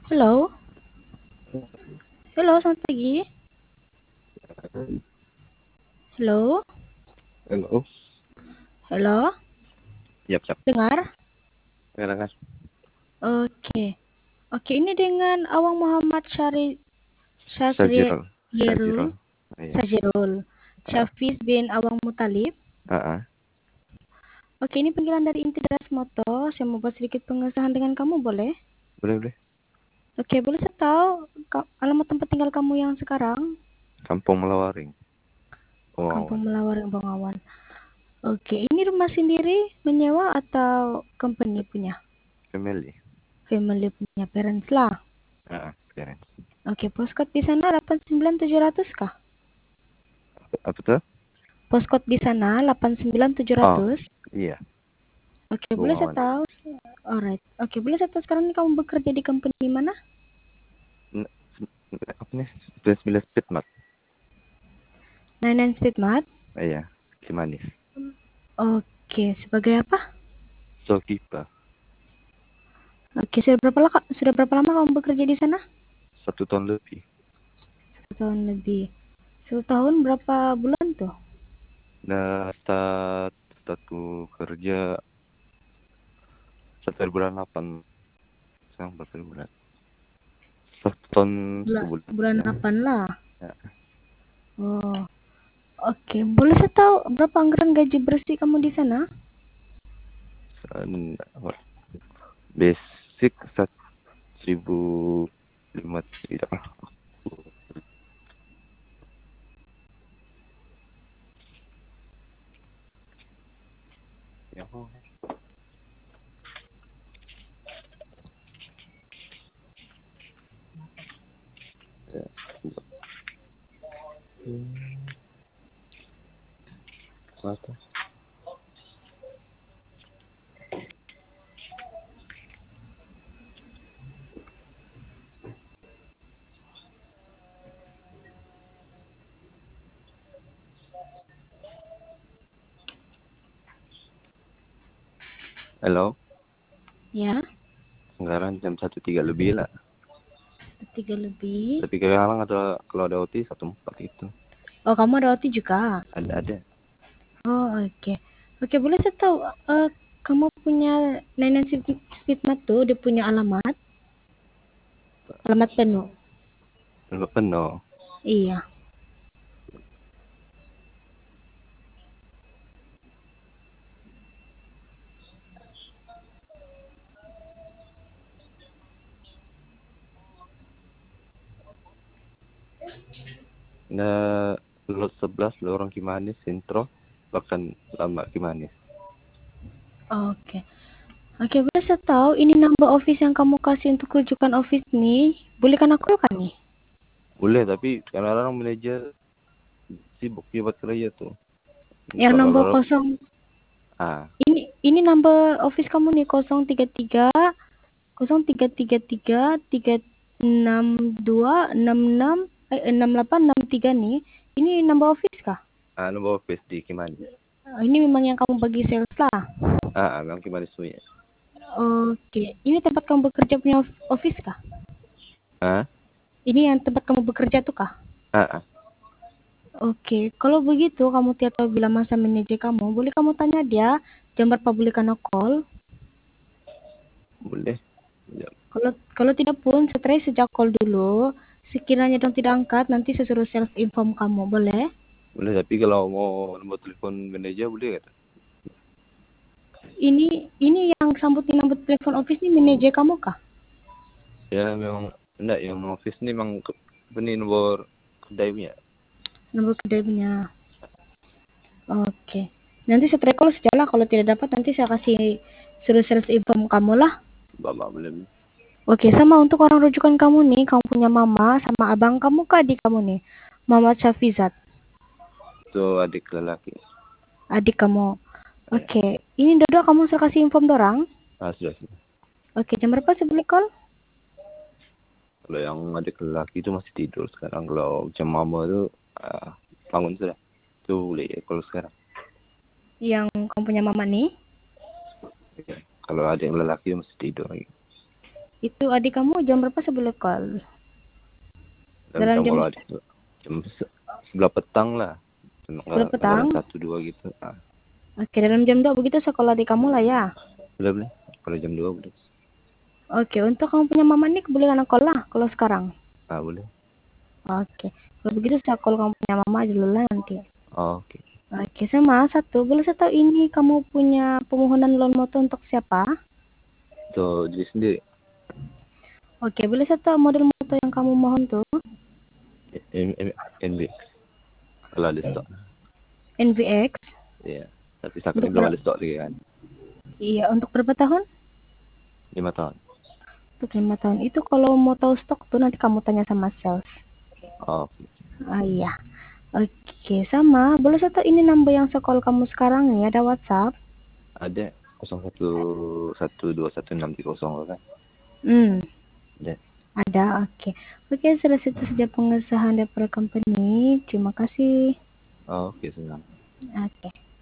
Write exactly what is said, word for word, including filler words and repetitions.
Halo. Halo, selamat pagi. Halo. Halo. Halo. Siap, siap. Dengar? Silakan. Oke. Oke, ini dengan Awang Muhammad Syari Sajirul. Sajirul. Syazrierul Iya. Syazrierul Ah, Syafiz bin Awang Mutalib. ah, ah. Oke, ini panggilan dari Intidas Moto. Saya mau buat sedikit pengesahan dengan kamu, boleh? Boleh, boleh. Oke, boleh saya tahu ka- alamat tempat tinggal kamu yang sekarang? Kampung Melawaring. Kampung Pengawan. Melawar Bengawan. Oke, ini rumah sendiri menyewa atau company punya? Family. Family punya parents lah. Ah, ah. Parents. Oke, postcode di sana delapan sembilan tujuh nol nol kah? Apa, apa tuh? Postcode di sana delapan sembilan tujuh nol Oh, nol. iya. Oke, boleh saya Bungawan. tahu? Alright. Oke, boleh saya tahu sekarang ini kamu bekerja di company mana? N- n- Apa nih? sembilan sembilan Speedmat. Nine Nine Speed Mat. Ah, iya. Cimanis. Oke, sebagai apa? Sokipa. Oke, sudah berapa lama, sudah berapa lama kamu bekerja di sana? Satu tahun lebih. Satu tahun lebih. Satu tahun berapa bulan tuh? Nah, start, startku kerja satu bulan delapan. Sekarang berapa bulan? Satu tahun Bulan, sebulan. bulan Ya. delapan lah. Ya. Oh, oke. Boleh saya tahu berapa anggaran gaji bersih kamu di sana? Dan, apa, basic satu ribu lima tidak. Ya. Apa? Halo, Ya, sekarang jam satu tiga lebih lah. tiga lebih. Tapi kadang ada kalau ada O T satu empat itu. Oh, kamu ada O T juga? Ada ada. Oh, oke. Oke, boleh saya tahu eh, kamu punya Nenek Speed Speedmat tuh, dia punya alamat, alamat penuh. Enggak penuh. Iya. Nah, lot sebelas lorong Kimanis intro bahkan lama Kimanis. Oke. Oke, boleh saya tahu ini number office yang kamu kasih untuk rujukan office nih. Boleh kan aku kan nih? Boleh tapi kadang-kadang manajer sibuk dia buat kerja tuh. Yang Kalau nomor kalau kosong. ah Ini ini number office kamu nih nol tiga tiga nol tiga tiga tiga tiga enam dua enam enam eh enam delapan enam tiga nih. Ini number office kah? ah nomor office di Kimanis. Oh, ini memang yang kamu bagi sales lah. Ah, ah memang Kimanis punya. Oke, ini tempat kamu bekerja punya of- office kah? Ah, Ini yang tempat kamu bekerja tuh kah? ah, ah. Oke, kalau begitu kamu tiap tahu bila masa manajer kamu, boleh kamu tanya dia jam berapa boleh karena call. Boleh. Ya, Kalau kalau tidak pun setelah sejak call dulu. Sekiranya dong tidak angkat, nanti saya suruh self inform kamu, boleh? boleh tapi kalau mau nomor telepon manajer boleh kan? Ini ini yang sambut di nomor telepon office ini manajer kamu kah? Ya memang enggak yang office ni memang ke, ini nomor kedai punya. Nomor kedai punya. Oke. Nanti setelah call sejalan kalau tidak dapat nanti saya kasih suruh self inform kamu lah. Bapak boleh. Oke, sama untuk orang rujukan kamu nih, kamu punya mama sama abang kamu kah adik kamu nih? Mama Syafizat, Itu adik lelaki. adik kamu. Ya. Oke, ini Dodo kamu saya kasih inform dorang. Ah, sudah, sudah. Oke, jam berapa saya boleh call? Kalau yang adik lelaki itu masih tidur sekarang. Kalau macam mama tu ah, bangun sudah. Itu boleh ya kalau sekarang. Yang kamu punya mama nih? Ya. Kalau adik lelaki masih tidur lagi. Itu adik kamu jam berapa sebelum call? Dalam Dalam jam jam kalau adik tuh jam se- sebelah petang lah. Cuma sebelah kadang petang? satu dua gitu. Ah, Oke, dalam jam dua begitu sekolah adik kamu lah ya. boleh boleh. Kalau jam dua boleh. Oke, untuk kamu punya mama nih boleh anak call lah kalau sekarang. Ah, boleh. Oke, kalau begitu saya call kamu punya mama aja dulu lah nanti. Oh, oke. Oke, sama satu. Boleh saya tahu ini kamu punya permohonan loan motor untuk siapa? Untuk diri sendiri. Oke, boleh saya tahu model motor yang kamu mohon tuh? M M N B. Kalau ada stok. N V X. Iya. Tapi saat ini Untuk belum ber ada stok lagi kan. iya, untuk berapa tahun? Lima tahun. Untuk lima tahun. Itu kalau mau tahu stok tuh nanti kamu tanya sama sales. Oh, oke. Ah iya. Oke, sama. Boleh saya tahu ini number yang saya call kamu sekarang nih, ada WhatsApp? Ada nol satu satu dua satu enam tiga nol kan? Hmm, Ada. ada. Oke. Oke, sudah situ saja pengesahan daripada company. Terima kasih. Oh, oke, senang. Oke.